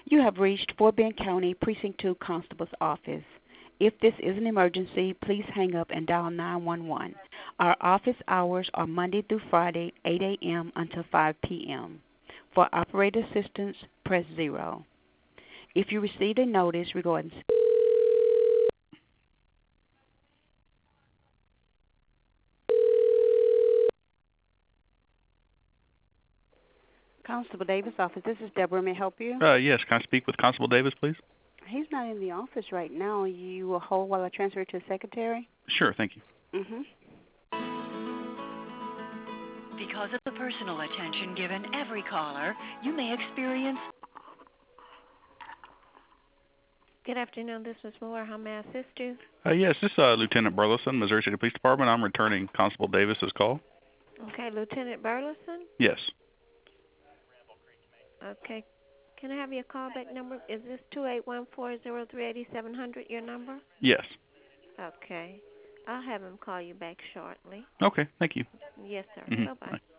You have reached Fort Bend County Precinct 2 Constable's Office. If this is an emergency, please hang up and dial 911. Our office hours are Monday through Friday, 8 a.m. until 5 p.m. For operator assistance, press 0. If you received a notice regarding Constable Davis' office, this is Deborah. May I help you? Yes. Can I speak with Constable Davis, please? He's not in the office right now. You will hold while I transfer to the secretary? Sure. Thank you. Mm-hmm. Because of the personal attention given every caller, you may experience... Good afternoon, this is Moore. How may I assist you? Yes, this is Lieutenant Burleson, Missouri City Police Department. I'm returning Constable Davis's call. Okay, Lieutenant Burleson? Yes. Okay. Can I have your callback number? Is this 281-403-8700 your number? Yes. Okay. I'll have him call you back shortly. Okay. Thank you. Yes, sir. Mm-hmm. Bye-bye. Bye.